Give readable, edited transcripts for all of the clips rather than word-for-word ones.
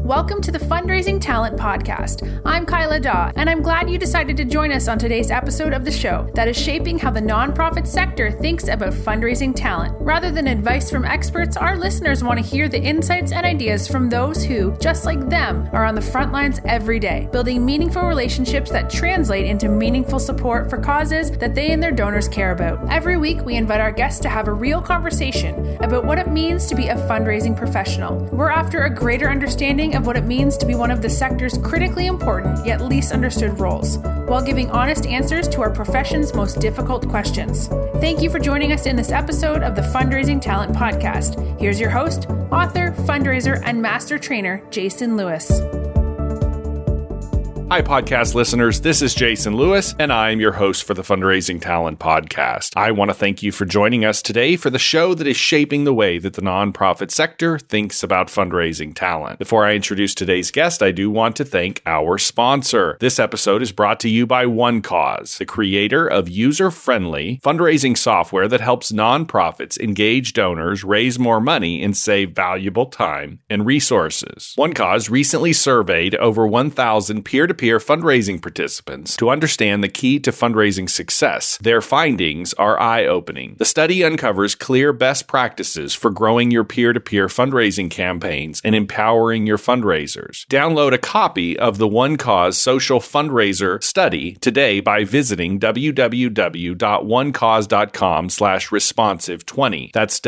Welcome to the Fundraising Talent Podcast. I'm Kyla Daw, and I'm glad you decided to join us on today's episode of the show that is shaping how the nonprofit sector thinks about fundraising talent. Rather than advice from experts, our listeners want to hear the insights and ideas from those who, just like them, are on the front lines every day, building meaningful relationships that translate into meaningful support for causes that they and their donors care about. Every week, we invite our guests to have a real conversation about what it means to be a fundraising professional. We're after a greater understanding of what it means to be one of the sector's critically important yet least understood roles, while giving honest answers to our profession's most difficult questions. Thank you for joining us in this episode of the Fundraising Talent Podcast. Here's your host, author, fundraiser, and master trainer, Jason Lewis. Hi, podcast listeners. This is Jason Lewis, and I'm your host for the Fundraising Talent Podcast. I want to thank you for joining us today for the show that is shaping the way that the nonprofit sector thinks about fundraising talent. Before I introduce today's guest, I do want to thank our sponsor. This episode is brought to you by OneCause, the creator of user-friendly fundraising software that helps nonprofits engage donors, raise more money, and save valuable time and resources. OneCause recently surveyed over 1,000 peer-to-peer fundraising participants to understand the key to fundraising success. Their findings are eye-opening. The study uncovers clear best practices for growing your peer-to-peer fundraising campaigns and empowering your fundraisers. Download a copy of the OneCause Social Fundraiser Study today by visiting www.onecause.com/responsive20. That's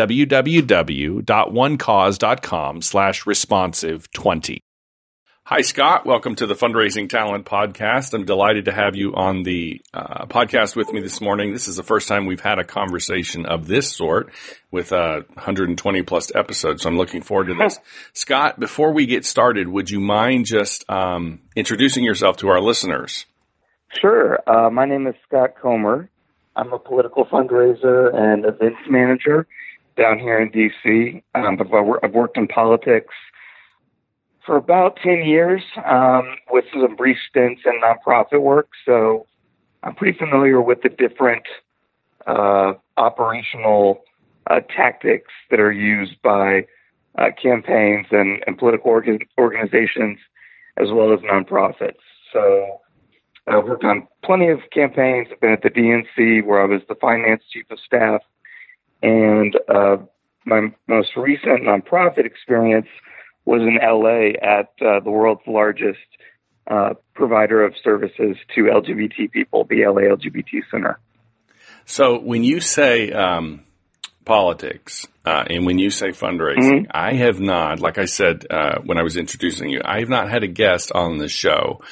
www.onecause.com/responsive20. Hi, Scott. Welcome to the Fundraising Talent Podcast. I'm delighted to have you on the podcast with me this morning. This is the first time we've had a conversation of this sort with 120 plus episodes, so I'm looking forward to this. Scott, before we get started, would you mind just introducing yourself to our listeners? Sure. My name is Scott Comer. I'm a political fundraiser and events manager down here in D.C. I've worked in politics for about 10 years, with some brief stints in nonprofit work. So I'm pretty familiar with the different operational tactics that are used by campaigns and political organizations, as well as nonprofits. So I've worked on plenty of campaigns. I've been at the DNC, where I was the finance chief of staff. And my most recent nonprofit experience was in LA at the world's largest provider of services to LGBT people, the LA LGBT Center. So when you say politics and when you say fundraising, I have not, like I said when I was introducing you, I have not had a guest on the show,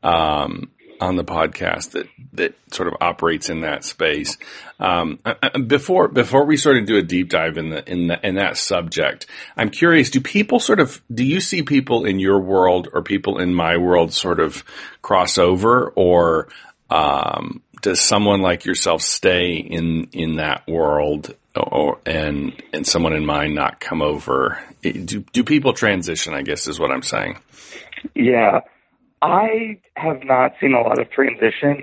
on the podcast that sort of operates in that space. Before we sort of do a deep dive in that subject, I'm curious, do you see people in your world or people in my world sort of cross over, or does someone like yourself stay in that world, and someone in mine not come over? Do people transition, I guess is what I'm saying. Yeah. I have not seen a lot of transition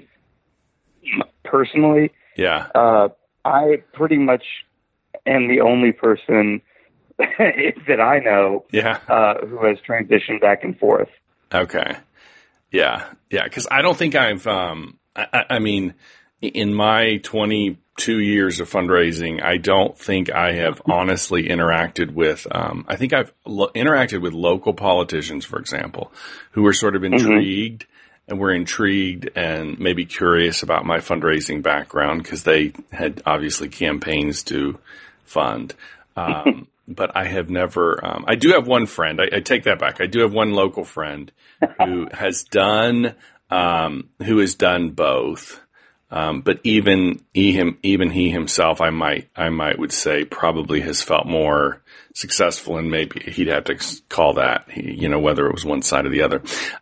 personally. Yeah. I pretty much am the only person that I know who has transitioned back and forth. Okay. Yeah. Yeah. Because I don't think I've, I mean, in my 22 years of fundraising, I don't think I have honestly interacted with, I think I've interacted with local politicians, for example, who were sort of intrigued and were intrigued and maybe curious about my fundraising background because they had obviously campaigns to fund. But I have never, I do have one friend, I take that back. I do have one local friend who has done both. But even he himself, I might would say probably has felt more successful, and maybe he'd have to call that, whether it was one side or the other.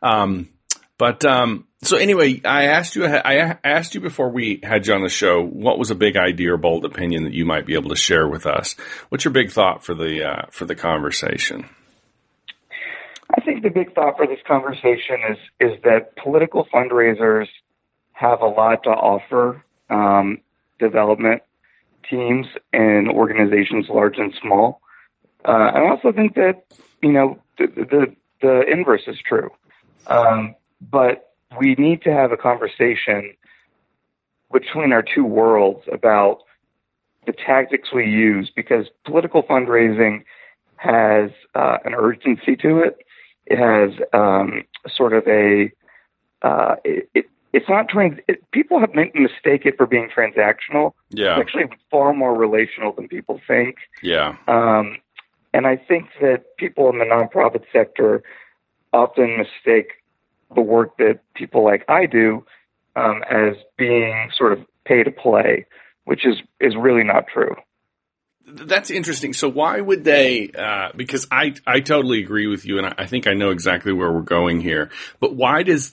So anyway, I asked you before we had you on the show, what was a big idea or bold opinion that you might be able to share with us? What's your big thought for the conversation? I think the big thought for this conversation is that political fundraisers have a lot to offer development teams and organizations large and small. I also think that, the the inverse is true. But we need to have a conversation between our two worlds about the tactics we use, because political fundraising has an urgency to it. It has sort of a it's not people have mistake it for being transactional. Yeah, it's actually far more relational than people think. Yeah, and I think that people in the nonprofit sector often mistake the work that people like I do as being sort of pay to play, which is really not true. That's interesting. So why would they, because I totally agree with you, and I think I know exactly where we're going here, but why does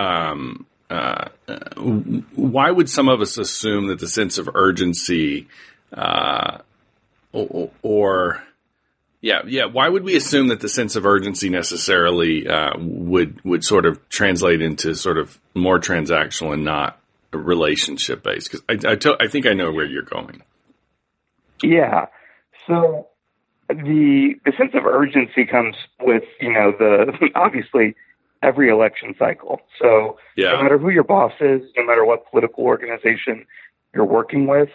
why would some of us assume that the sense of urgency, why would we assume that the sense of urgency necessarily would sort of translate into sort of more transactional and not relationship based? Because I think I know where you're going. Yeah. So the sense of urgency comes with, obviously every election cycle. So no matter who your boss is, no matter what political organization you're working with,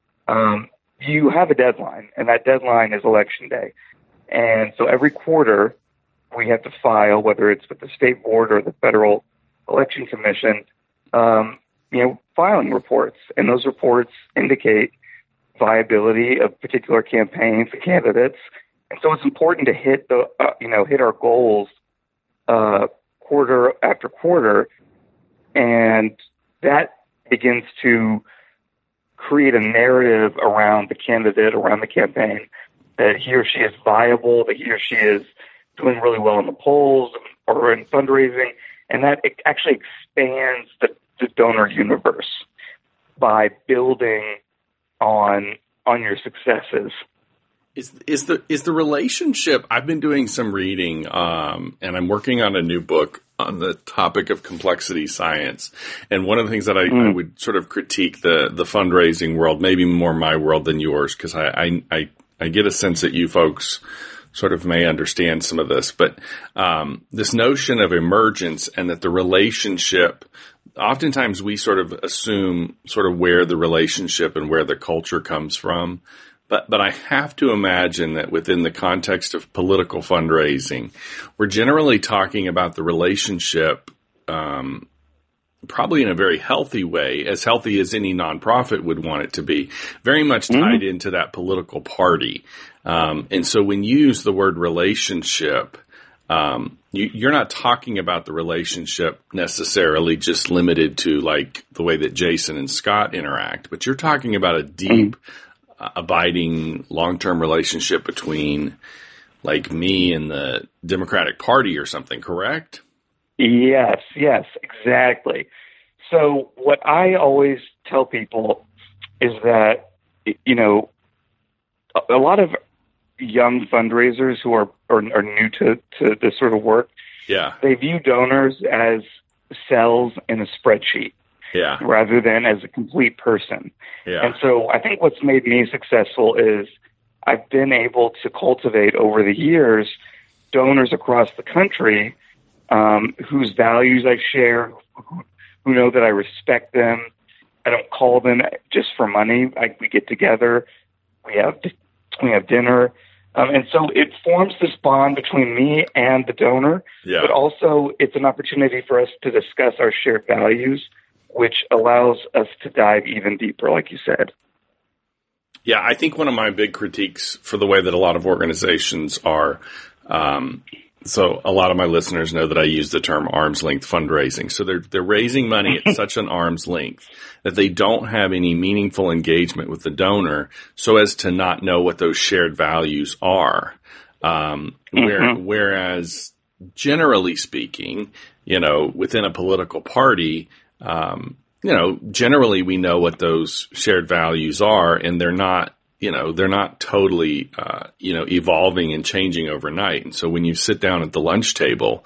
you have a deadline, and that deadline is election day. And so every quarter we have to file, whether it's with the state board or the Federal Election Commission, filing reports. And those reports indicate viability of particular campaigns and candidates. And so it's important to hit our goals quarter after quarter. And that begins to create a narrative around the candidate, around the campaign, that he or she is viable, that he or she is doing really well in the polls or in fundraising. And that it actually expands the donor universe by building on your successes. Is the relationship? I've been doing some reading, and I'm working on a new book on the topic of complexity science. And one of the things that I would sort of critique the fundraising world, maybe more my world than yours, because I get a sense that you folks sort of may understand some of this, but this notion of emergence and that the relationship, oftentimes we sort of assume sort of where the relationship and where the culture comes from. But I have to imagine that within the context of political fundraising, we're generally talking about the relationship probably in a very healthy way, as healthy as any nonprofit would want it to be, very much tied into that political party. And so when you use the word relationship, you're not talking about the relationship necessarily just limited to like the way that Jason and Scott interact, but you're talking about a deep, abiding, long-term relationship between like me and the Democratic Party or something, correct? Yes, exactly. So what I always tell people is that, a lot of young fundraisers who are new to this sort of work, they view donors as cells in a spreadsheet. Rather than as a complete person. And so I think what's made me successful is I've been able to cultivate over the years donors across the country whose values I share, who know that I respect them. I don't call them just for money. We get together, we have dinner. And so it forms this bond between me and the donor, but also it's an opportunity for us to discuss our shared values, which allows us to dive even deeper, like you said. Yeah, I think one of my big critiques for the way that a lot of organizations are, so a lot of my listeners know that I use the term arm's length fundraising. So they're raising money at such an arm's length that they don't have any meaningful engagement with the donor so as to not know what those shared values are. Whereas generally speaking, within a political party, generally we know what those shared values are, and they're not totally, evolving and changing overnight. And so when you sit down at the lunch table,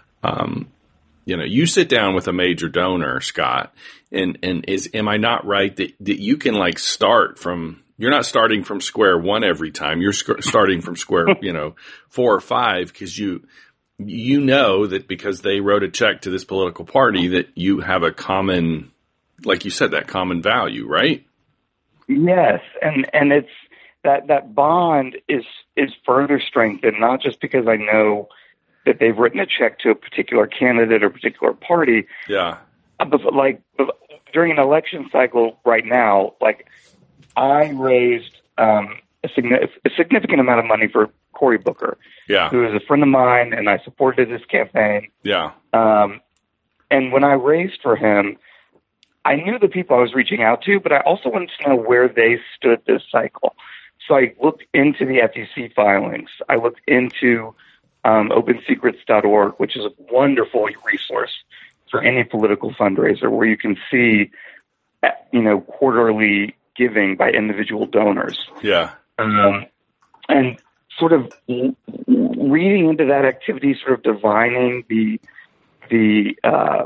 you sit down with a major donor, Scott, and am I not right that you can like start from, you're not starting from square one every time. You're starting from square, 4 or 5, because you know that because they wrote a check to this political party that you have a common, like you said, that common value, right? Yes, and it's that bond is further strengthened, not just because I know that they've written a check to a particular candidate or particular party. Yeah. But during an election cycle right now, like I raised a significant amount of money for Cory Booker, who is a friend of mine, and I supported his campaign. Yeah. And when I raised for him, I knew the people I was reaching out to, but I also wanted to know where they stood this cycle. So I looked into the FEC filings. I looked into OpenSecrets.org, which is a wonderful resource for any political fundraiser where you can see, quarterly giving by individual donors. Yeah. And sort of reading into that activity, sort of divining the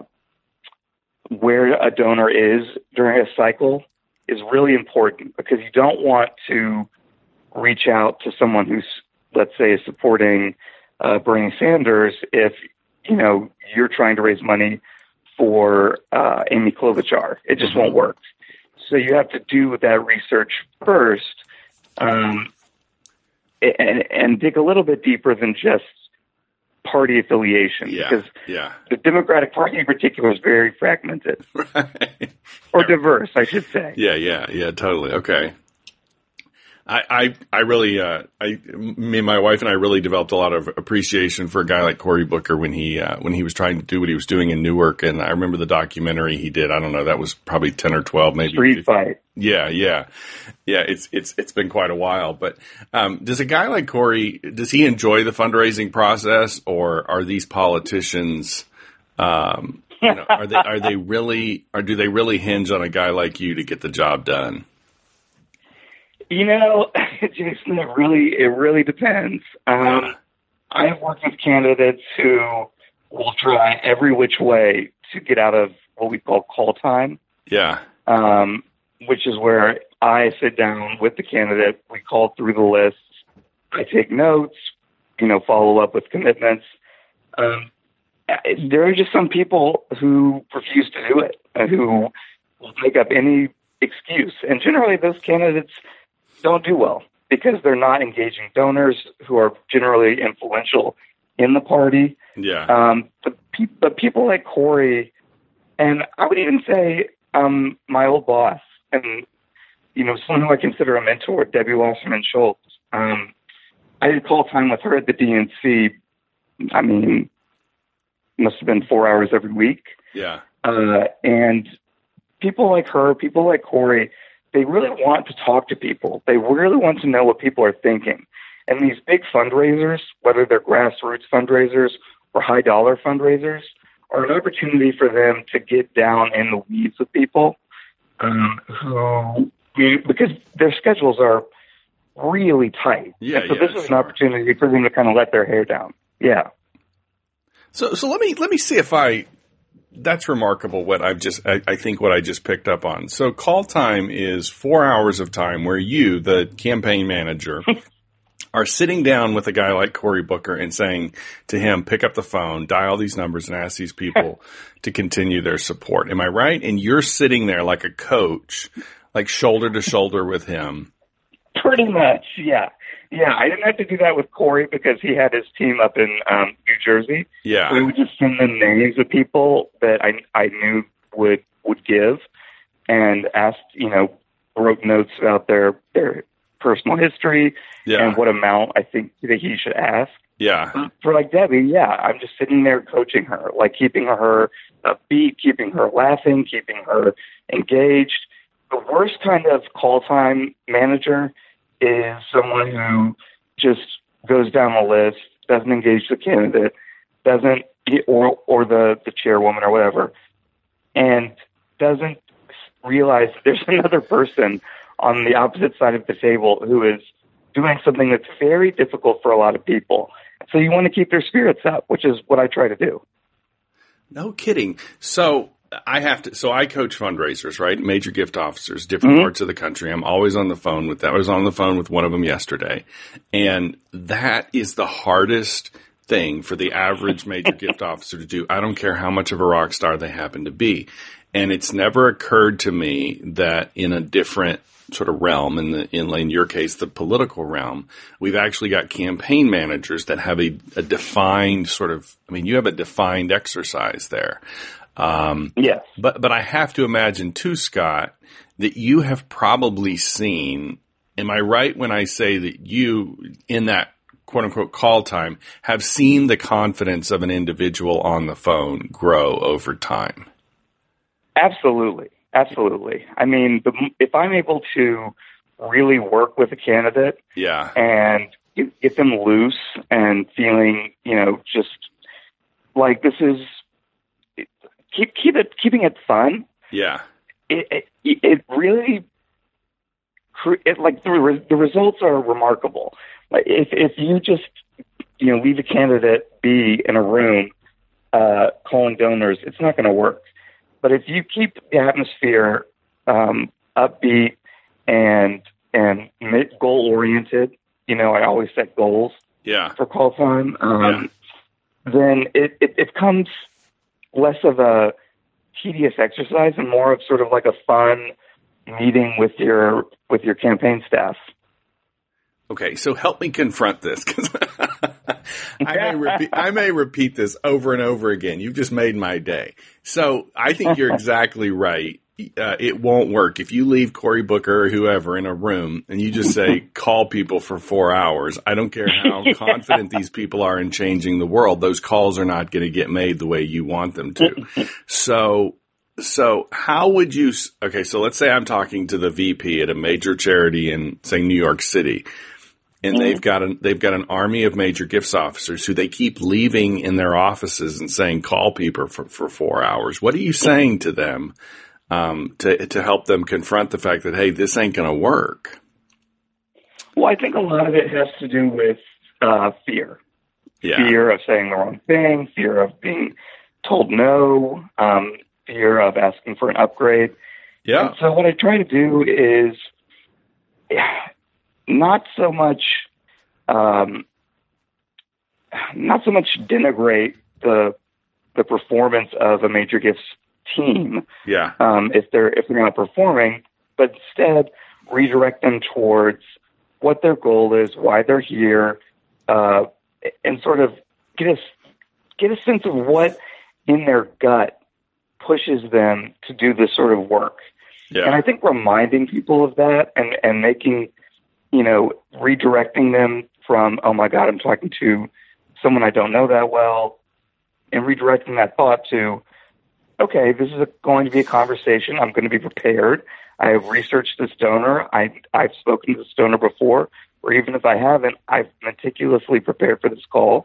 where a donor is during a cycle is really important, because you don't want to reach out to someone who's, let's say, is supporting Bernie Sanders if, you're trying to raise money for Amy Klobuchar. It just won't work. So you have to do that research first, and dig a little bit deeper than just party affiliation, because the Democratic Party in particular is very fragmented, right. Or diverse, I should say. Yeah, totally. Okay. I really, me and my wife and I really developed a lot of appreciation for a guy like Cory Booker when he was trying to do what he was doing in Newark. And I remember the documentary he did. I don't know, that was probably 10 or 12, maybe. Street Fight. Yeah. It's been quite a while, but, does a guy like Cory, does he enjoy the fundraising process, or are these politicians, do they really hinge on a guy like you to get the job done? Jason, it really depends. I've worked with candidates who will try every which way to get out of what we call call time. Yeah. Which is where I sit down with the candidate. We call through the lists. I take notes, follow up with commitments. There are just some people who refuse to do it, who will make up any excuse. And generally those candidates don't do well because they're not engaging donors who are generally influential in the party. Yeah. But people like Cory, and I would even say my old boss, and someone who I consider a mentor, Debbie Wasserman Schultz. I did call time with her at the DNC. I mean, must have been 4 hours every week. Yeah. And people like her, people like Cory, they really want to talk to people. They really want to know what people are thinking. And these big fundraisers, whether they're grassroots fundraisers or high dollar fundraisers, are an opportunity for them to get down in the weeds with people because their schedules are really tight. Yeah. So this is an opportunity for them to kind of let their hair down. Yeah. So let me see if that's remarkable what I think what I just picked up on. So call time is 4 hours of time where you, the campaign manager, are sitting down with a guy like Cory Booker and saying to him, pick up the phone, dial these numbers and ask these people to continue their support. Am I right? And you're sitting there like a coach, like shoulder to shoulder with him. Pretty much. Yeah. Yeah, I didn't have to do that with Cory because he had his team up in New Jersey. Yeah. So I would just send them names of people that I knew would give, and asked, wrote notes about their personal history and what amount I think that he should ask. Yeah. For like Debbie, I'm just sitting there coaching her, like keeping her upbeat, keeping her laughing, keeping her engaged. The worst kind of call time manager is someone who just goes down the list, doesn't engage the candidate, or the chairwoman or whatever, and doesn't realize there's another person on the opposite side of the table who is doing something that's very difficult for a lot of people. So you want to keep their spirits up, which is what I try to do. No kidding. So I coach fundraisers, right? Major gift officers, different parts of the country. I'm always on the phone with them. I was on the phone with one of them yesterday, and that is the hardest thing for the average major gift officer to do. I don't care how much of a rock star they happen to be. And it's never occurred to me that in a different sort of realm, in your case, the political realm, we've actually got campaign managers that have a defined sort of, I mean, you have a defined exercise there. Yes. But I have to imagine too, Scott, that you have probably seen, am I right when I say that you, in that quote unquote call time, have seen the confidence of an individual on the phone grow over time? Absolutely. Absolutely. I mean, if I'm able to really work with a candidate and get them loose and feeling, just like this is keeping it fun. Yeah. It really, the results are remarkable. Like if you just, leave a candidate be in a room, calling donors, it's not going to work. But if you keep the atmosphere upbeat and goal oriented, I always set goals for call time. Then it becomes less of a tedious exercise and more of sort of like a fun meeting with your campaign staff. Okay, so help me confront this, because I may repeat this over and over again. You've just made my day. So I think you're exactly right. It won't work. If you leave Cory Booker or whoever in a room and you just say, call people for 4 hours, I don't care how confident these people are in changing the world, those calls are not going to get made the way you want them to. So how would you, okay, so let's say I'm talking to the VP at a major charity in, say, New York City. And they've got an army of major gifts officers who they keep leaving in their offices and saying, call people for 4 hours. What are you saying to them to help them confront the fact that, hey, this ain't going to work? Well, I think a lot of it has to do with fear. Yeah. Fear of saying the wrong thing, fear of being told no, fear of asking for an upgrade. Yeah. And so what I try to do is not so much denigrate the performance of a major gifts team. Yeah. If they're not performing, but instead redirect them towards what their goal is, why they're here, and sort of get a sense of what in their gut pushes them to do this sort of work. Yeah. And I think reminding people of that and making, redirecting them from, oh my God, I'm talking to someone I don't know that well, and redirecting that thought to, okay, this is going to be a conversation. I'm going to be prepared. I have researched this donor. I've spoken to this donor before, or even if I haven't, I've meticulously prepared for this call.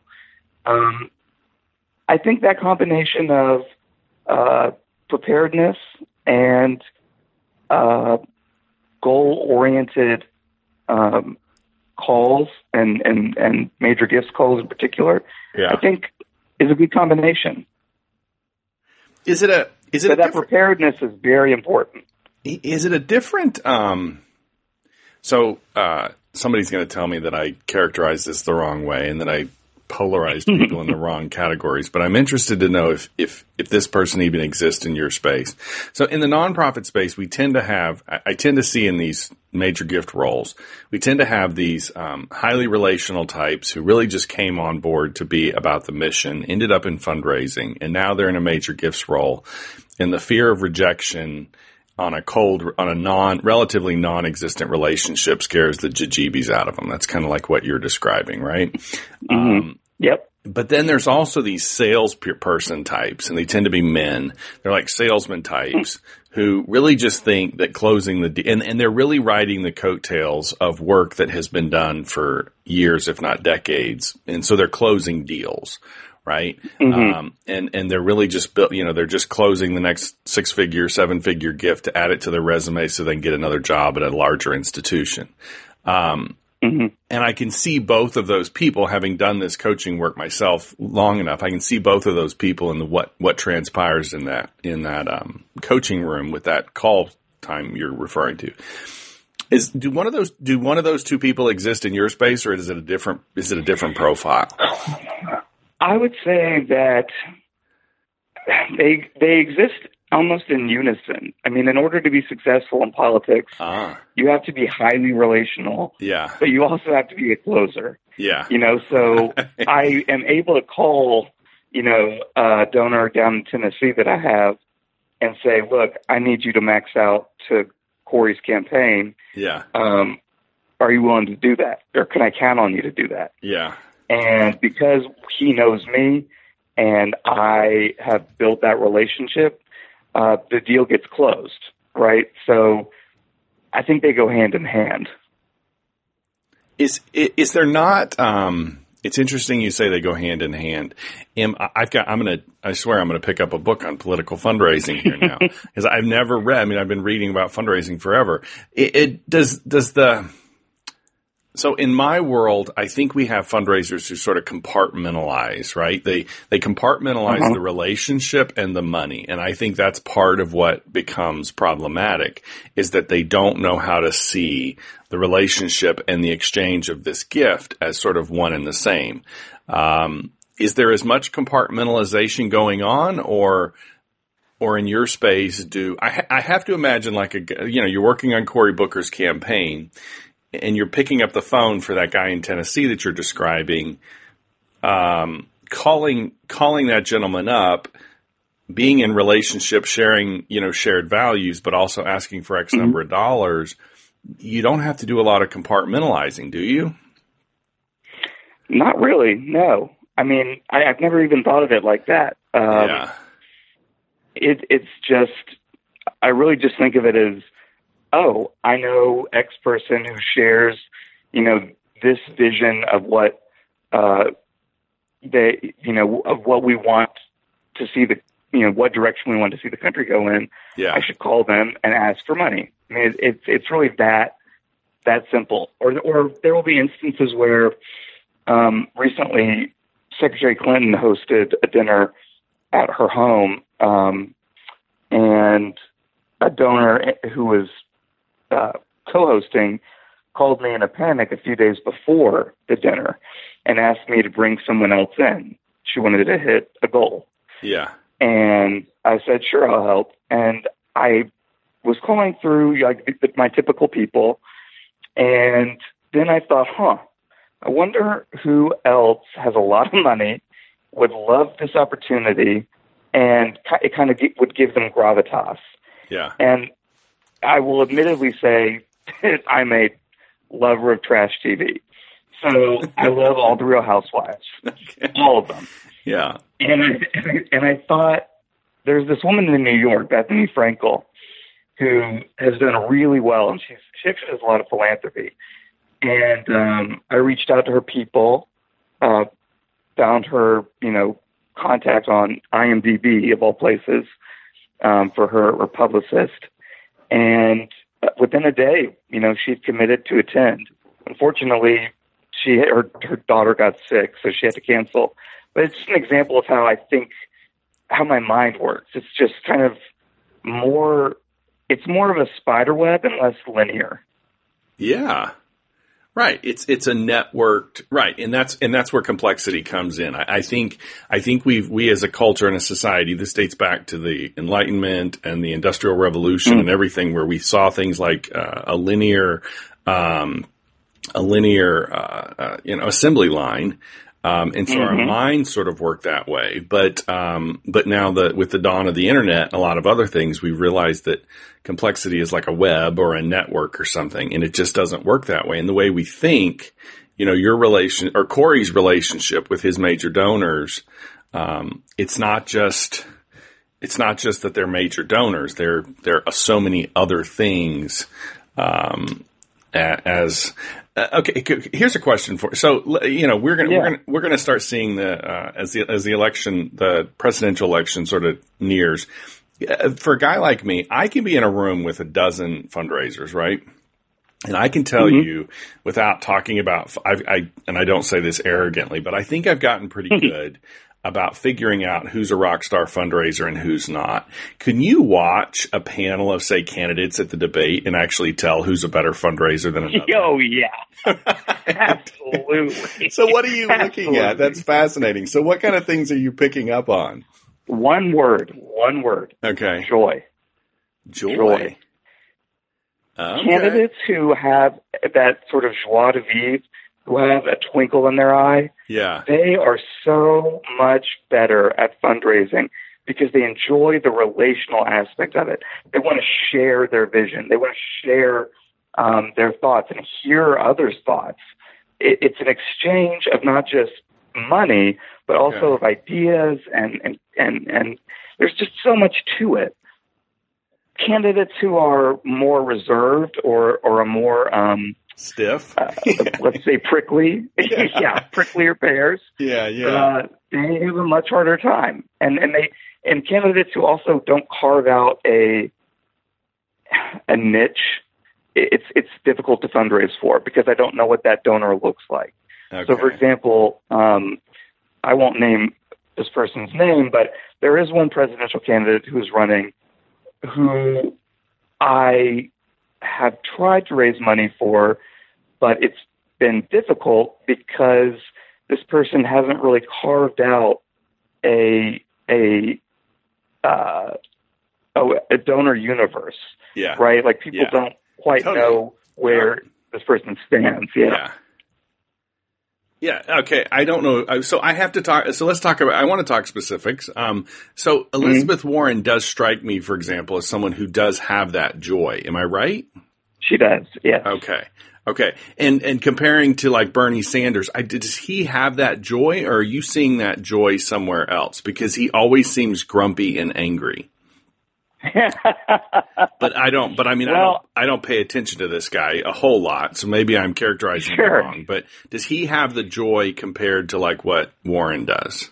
I think that combination of preparedness and goal-oriented calls and major gifts calls in particular, I think is a good combination. That preparedness is very important. Is it a different? Somebody's going to tell me that I characterize this the wrong way and that I polarized people in the wrong categories, but I'm interested to know if this person even exists in your space. So in the nonprofit space, I tend to see in these major gift roles, we tend to have these highly relational types who really just came on board to be about the mission, ended up in fundraising, and now they're in a major gifts role. And the fear of rejection on a relatively non-existent relationship scares the jajibes out of them. That's kind of like what you're describing, right? Mm-hmm. Yep. But then there's also these salesperson types, and they tend to be men. They're like salesman types who really just think that closing and they're really riding the coattails of work that has been done for years, if not decades. And so they're closing deals. Right. Mm-hmm. And they're really just they're just closing the next 6-figure, 7-figure gift to add it to their resume so they can get another job at a larger institution. And I can see both of those people, having done this coaching work myself long enough. I can see both of those people in what transpires in that coaching room with that call time you're referring to. Do one of those two people exist in your space, or is it a different profile? I would say that they exist almost in unison. I mean, in order to be successful in politics, you have to be highly relational. Yeah. But you also have to be a closer. Yeah. So I am able to call, a donor down in Tennessee that I have and say, look, I need you to max out to Corey's campaign. Yeah. Are you willing to do that? Or can I count on you to do that? Yeah. And because he knows me and I have built that relationship, the deal gets closed, right? So I think they go hand in hand. Is there not? It's interesting you say they go hand in hand. I swear I'm gonna pick up a book on political fundraising here now because I've never read. I mean, I've been reading about fundraising forever. So in my world, I think we have fundraisers who sort of compartmentalize, right? They compartmentalize the relationship and the money. And I think that's part of what becomes problematic is that they don't know how to see the relationship and the exchange of this gift as sort of one and the same. Is there as much compartmentalization going on or in your space I have to imagine you're working on Cory Booker's campaign and you're picking up the phone for that guy in Tennessee that you're describing, calling that gentleman up, being in relationship, sharing, shared values, but also asking for X number of dollars. You don't have to do a lot of compartmentalizing, do you? Not really, no. I mean, I've never even thought of it like that. Yeah. It's just, I really just think of it as, oh, I know X person who shares, this vision of what of what we want to see what direction we want to see the country go in. Yeah. I should call them and ask for money. I mean, it's really that simple. Or there will be instances where recently Secretary Clinton hosted a dinner at her home, and a donor who was co-hosting called me in a panic a few days before the dinner and asked me to bring someone else in. She wanted to hit a goal. Yeah. And I said, sure, I'll help. And I was calling through my typical people. And then I thought, I wonder who else has a lot of money, would love this opportunity, and it kind of would give them gravitas. Yeah. And I will admittedly say I'm a lover of trash TV. So I love all the Real Housewives, all of them. Yeah. And I thought there's this woman in New York, Bethany Frankel, who has done really well, and she actually does a lot of philanthropy. And I reached out to her people, found her, contact on IMDb of all places for her publicist. And within a day, she'd committed to attend. Unfortunately, her daughter got sick, so she had to cancel. But it's just an example of how my mind works. It's just kind of it's more of a spider web and less linear. Yeah. Right. It's a networked, right. And that's where complexity comes in. I think we as a culture and a society, this dates back to the Enlightenment and the Industrial Revolution and everything, where we saw things like a linear assembly line. And so our minds sort of work that way. But now with the dawn of the internet and a lot of other things, we realized that complexity is like a web or a network or something, and it just doesn't work that way. And the way we think, your relation or Cory's relationship with his major donors, it's not just that they're major donors. There are so many other things, okay, here's a question for you. So, we're gonna start seeing as the presidential election sort of nears. For a guy like me, I can be in a room with a dozen fundraisers, right? And I can tell you without talking about, and I don't say this arrogantly, but I think I've gotten pretty good about figuring out who's a rock star fundraiser and who's not. Can you watch a panel of, say, candidates at the debate and actually tell who's a better fundraiser than another? Oh, yeah. Absolutely. So what are you looking at? That's fascinating. So what kind of things are you picking up on? One word. Okay. Joy. Okay. Candidates who have that sort of joie de vivre, who have a twinkle in their eye, they are so much better at fundraising because they enjoy the relational aspect of it. They want to share their vision. They want to share their thoughts and hear others' thoughts. It's an exchange of not just money, but also of ideas, and there's just so much to it. Candidates who are more reserved or are more stiff, let's say prickly, pricklier pears. They have a much harder time, and candidates who also don't carve out a niche. It's difficult to fundraise for because I don't know what that donor looks like. Okay. So, for example, I won't name this person's name, but there is one presidential candidate who is running who I have tried to raise money for, but it's been difficult because this person hasn't really carved out a donor universe. Yeah. Right? Like people don't quite know where this person stands. Yeah. Okay. I don't know. So I have to talk. So let's talk about. I want to talk specifics. So Elizabeth Warren does strike me, for example, as someone who does have that joy. Am I right? She does. Yeah. Okay. And comparing to like Bernie Sanders, does he have that joy, or are you seeing that joy somewhere else? Because he always seems grumpy and angry. But I don't pay attention to this guy a whole lot, so maybe I'm characterizing him wrong. But does he have the joy compared to like what Warren does?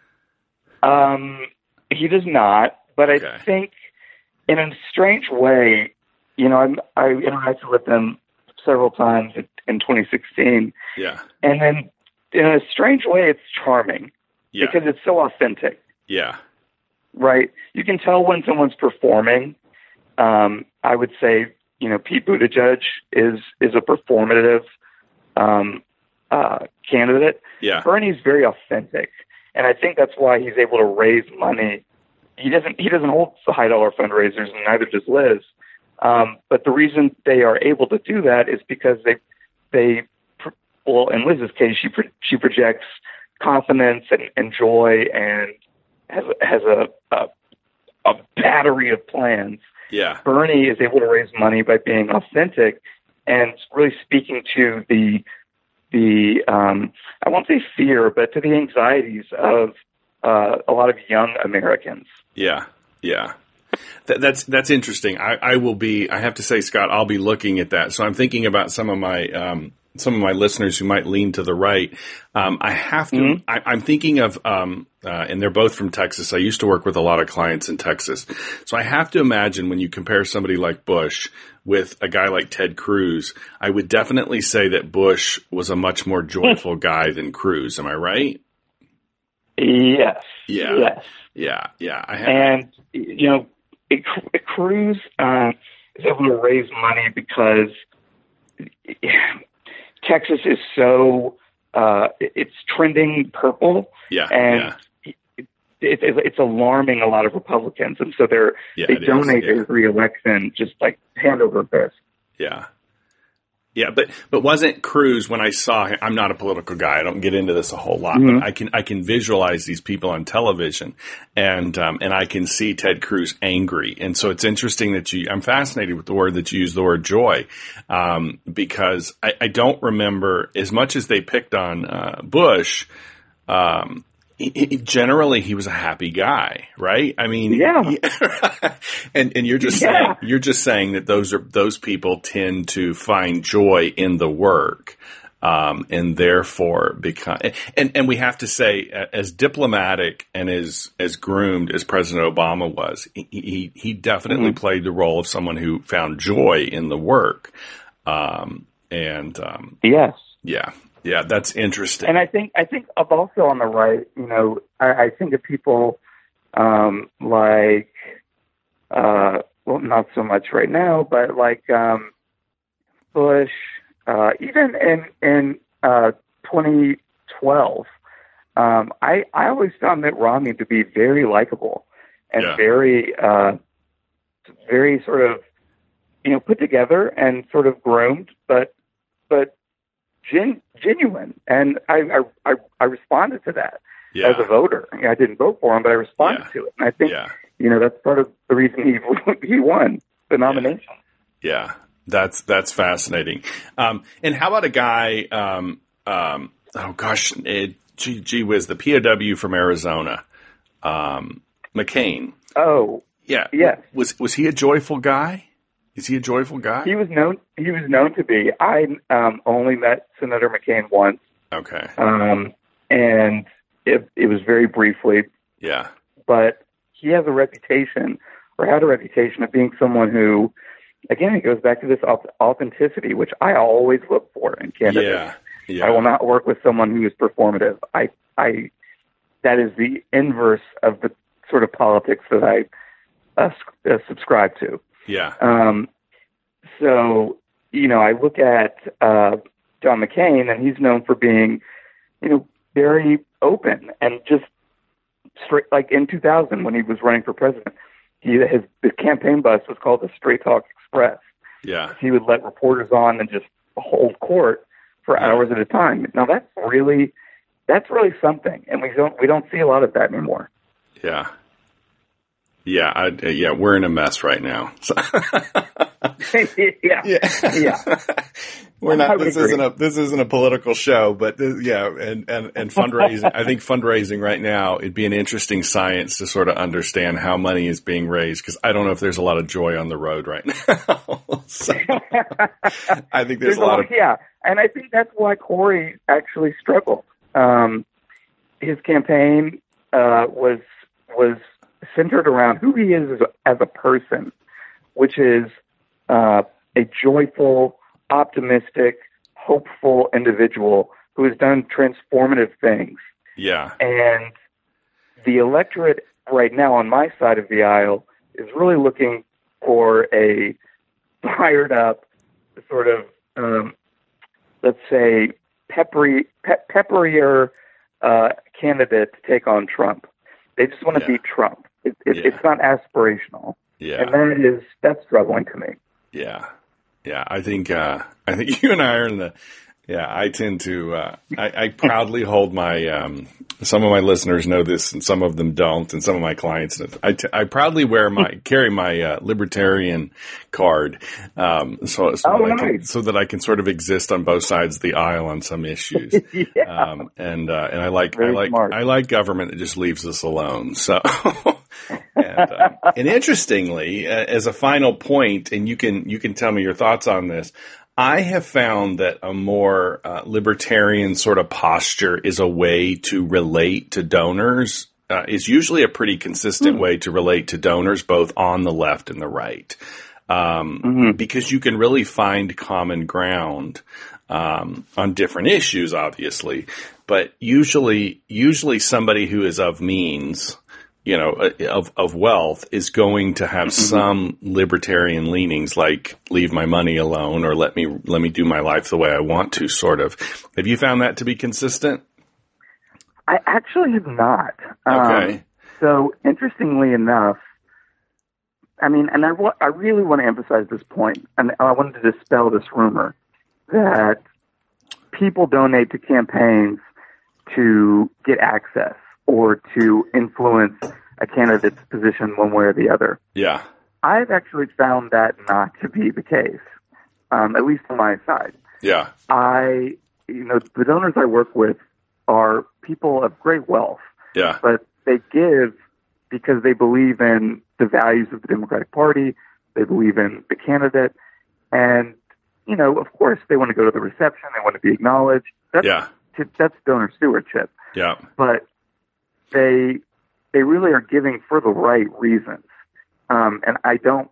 He does not, but I think in a strange way, I interacted with him several times in 2016. Yeah. And then in a strange way, it's charming because it's so authentic. Yeah. Right. You can tell when someone's performing. I would say, Pete Buttigieg is a performative candidate. Yeah. Bernie's very authentic, and I think that's why he's able to raise money. He doesn't hold high dollar fundraisers, and neither does Liz. But the reason they are able to do that is because in Liz's case, she projects confidence and joy and has a battery of plans. Yeah. Bernie is able to raise money by being authentic and really speaking to the I won't say fear, but to the anxieties of a lot of young Americans. Yeah. That's interesting. I have to say, Scott, I'll be looking at that. So I'm thinking about some of my listeners who might lean to the right. I have to, I'm thinking of, and they're both from Texas. I used to work with a lot of clients in Texas. So I have to imagine when you compare somebody like Bush with a guy like Ted Cruz, I would definitely say that Bush was a much more joyful guy than Cruz. Am I right? Yes. Yeah. Yes. Yeah. Cruz is able to raise money because Texas is so it's trending purple, and it's alarming a lot of Republicans, and so they donate their re-election just like hand over fist. Yeah, but wasn't Cruz, when I saw him, I'm not a political guy, I don't get into this a whole lot, but I can visualize these people on television, and I can see Ted Cruz angry. And so it's interesting that I'm fascinated with the word that you use, the word joy, because I don't remember, as much as they picked on Bush, generally he was a happy guy, right? I mean, and you're just saying that those people tend to find joy in the work, and therefore become, and we have to say, as diplomatic and as groomed as President Obama was, he definitely played the role of someone who found joy in the work, yes. Yeah. Yeah, that's interesting. And I think of also on the right, you know, I think of people like, well, not so much right now, but like Bush, even in 2012, I always found Mitt Romney to be very likable and very sort of, you know, put together and sort of groomed, but genuine. And I responded to that as a voter. I didn't vote for him, but I responded to it. And I think, you know, that's part of the reason he won the nomination. Yeah, that's fascinating. And how about a guy, gee whiz, the POW from Arizona, McCain. Oh, yeah. Yes. Was he a joyful guy? Is he a joyful guy? He was known to be. I only met Senator McCain once. Okay. And it was very briefly. Yeah. But he has a reputation, or had a reputation, of being someone who, again, it goes back to this authenticity, which I always look for in candidates. Yeah. I will not work with someone who is performative. That is the inverse of the sort of politics that I subscribe to. Yeah. So, you know, I look at John McCain, and he's known for being, you know, very open and just straight. Like in 2000, when he was running for president, his campaign bus was called the Straight Talk Express. Yeah. He would let reporters on and just hold court for hours at a time. Now that's really something, and we don't see a lot of that anymore. Yeah. Yeah, we're in a mess right now. So. Yeah. We're not. This isn't a political show, but and fundraising. I think fundraising right now, it'd be an interesting science to sort of understand how money is being raised, because I don't know if there's a lot of joy on the road right now. So, I think there's a lot of and I think that's why Corey actually struggled. His campaign was centered around who he is as a person, which is a joyful, optimistic, hopeful individual who has done transformative things. Yeah. And the electorate right now on my side of the aisle is really looking for a fired up, sort of, let's say, pepperier candidate to take on Trump. They just want to beat Trump. It's not aspirational. Yeah. And that's troubling to me. Yeah. Yeah. I think you and I are in the, I tend to, I proudly hold my, some of my listeners know this and some of them don't, and some of my clients, I proudly carry my, libertarian card, so that I can sort of exist on both sides of the aisle on some issues. And I like government that just leaves us alone. So, and interestingly, as a final point, and you can tell me your thoughts on this, I have found that a more libertarian sort of posture is a way to relate to donors, is usually a pretty consistent way to relate to donors, both on the left and the right, because you can really find common ground on different issues, obviously, but usually somebody who is of means, of wealth, is going to have some libertarian leanings, like leave my money alone, or let me do my life the way I want to, sort of. Have you found that to be consistent? I actually have not. Okay. So interestingly enough, I mean, and I really want to emphasize this point, and I wanted to dispel this rumor that people donate to campaigns to get access or to influence a candidate's position one way or the other. Yeah. I've actually found that not to be the case, at least on my side. Yeah. The donors I work with are people of great wealth. Yeah. But they give because they believe in the values of the Democratic Party, they believe in the candidate, and, of course they want to go to the reception, they want to be acknowledged. That's donor stewardship. Yeah. But they really are giving for the right reasons. And I don't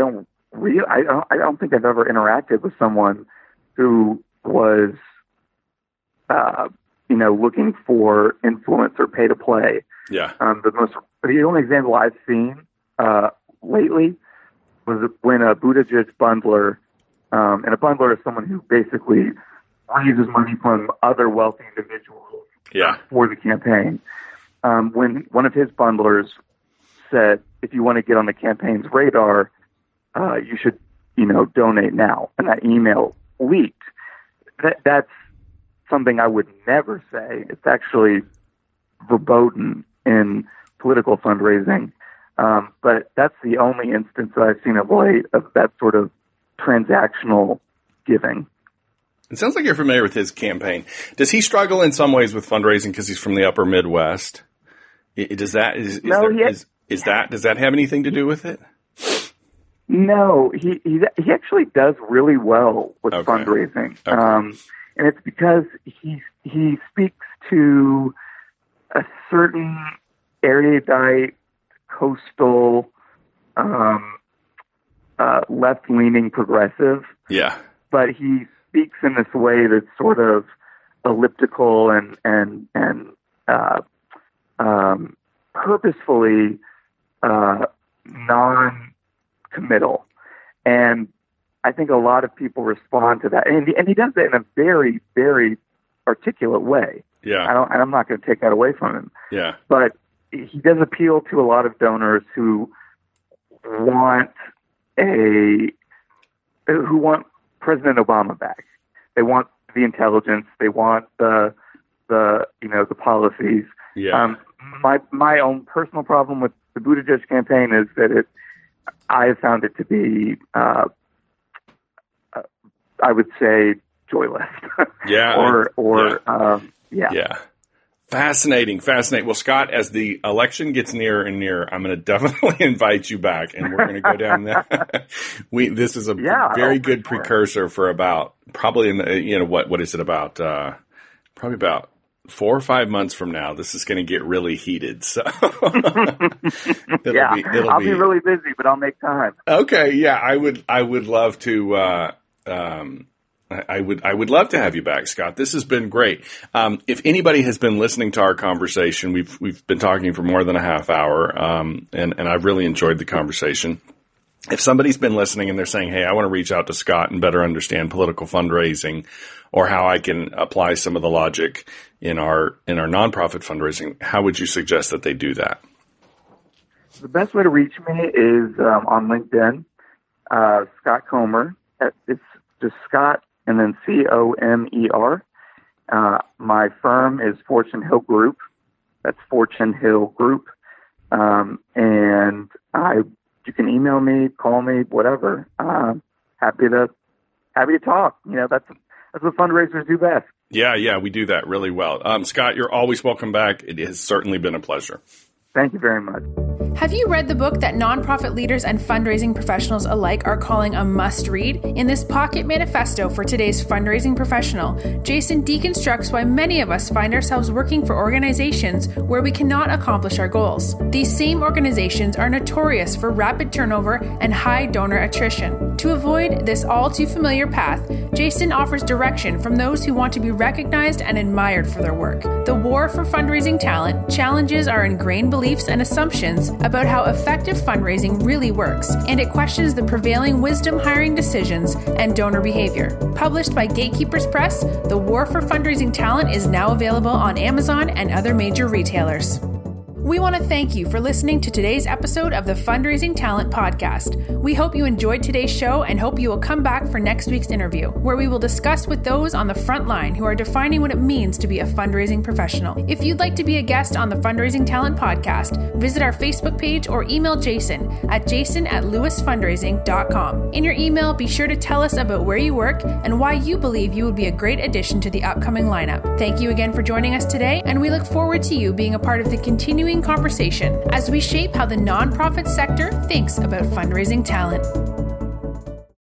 think I've ever interacted with someone who was looking for influence or pay to play. Yeah. The only example I've seen lately was when a Buttigieg bundler, and a bundler is someone who basically raises money from other wealthy individuals for the campaign. When one of his bundlers said, if you want to get on the campaign's radar, you should, donate now. And that email leaked. That's something I would never say. It's actually verboten in political fundraising. But that's the only instance that I've seen of late of that sort of transactional giving. It sounds like you're familiar with his campaign. Does he struggle in some ways with fundraising because he's from the upper Midwest? Does that have anything to do with it? No, he actually does really well with fundraising. Okay. And it's because he speaks to a certain erudite, coastal, left-leaning progressive. Yeah. But he speaks in this way that's sort of elliptical and purposefully non-committal. And I think a lot of people respond to that. And he does it in a very, very articulate way. Yeah. I'm not going to take that away from him. Yeah. But he does appeal to a lot of donors who want President Obama back. They want the intelligence. They want the policies. Yeah. My own personal problem with the Buttigieg campaign is that I have found it to be, I would say, joyless. Yeah. Yeah. Fascinating. Well, Scott, as the election gets nearer and nearer, I'm going to definitely invite you back, and we're going to go down that. This is a very good precursor for about probably what is it about? Probably about 4 or 5 months from now. This is going to get really heated. So I'll be really busy, but I'll make time. Okay. Yeah, I would love to. I would love to have you back, Scott. This has been great. If anybody has been listening to our conversation, we've been talking for more than a half hour, and I've really enjoyed the conversation. If somebody's been listening and they're saying, hey, I want to reach out to Scott and better understand political fundraising or how I can apply some of the logic in our nonprofit fundraising, how would you suggest that they do that? The best way to reach me is on LinkedIn, Scott Comer. It's just Scott and then Comer. My firm is Fortune Hill Group. That's Fortune Hill Group. And you can email me, call me, whatever. Happy to talk. That's what fundraisers do best. Yeah, we do that really well. Scott, you're always welcome back. It has certainly been a pleasure. Thank you very much. Have you read the book that nonprofit leaders and fundraising professionals alike are calling a must-read? In this pocket manifesto for today's fundraising professional, Jason deconstructs why many of us find ourselves working for organizations where we cannot accomplish our goals. These same organizations are notorious for rapid turnover and high donor attrition. To avoid this all-too-familiar path, Jason offers direction from those who want to be recognized and admired for their work. The War for Fundraising Talent challenges our ingrained beliefs and assumptions about how effective fundraising really works, and it questions the prevailing wisdom hiring decisions and donor behavior. Published by Gatekeepers Press, The War for Fundraising Talent is now available on Amazon and other major retailers. We want to thank you for listening to today's episode of the Fundraising Talent Podcast. We hope you enjoyed today's show and hope you will come back for next week's interview, where we will discuss with those on the front line who are defining what it means to be a fundraising professional. If you'd like to be a guest on the Fundraising Talent Podcast, visit our Facebook page or email Jason at jason@lewisfundraising.com. In your email, be sure to tell us about where you work and why you believe you would be a great addition to the upcoming lineup. Thank you again for joining us today, and we look forward to you being a part of the continuing conversation as we shape how the nonprofit sector thinks about fundraising talent.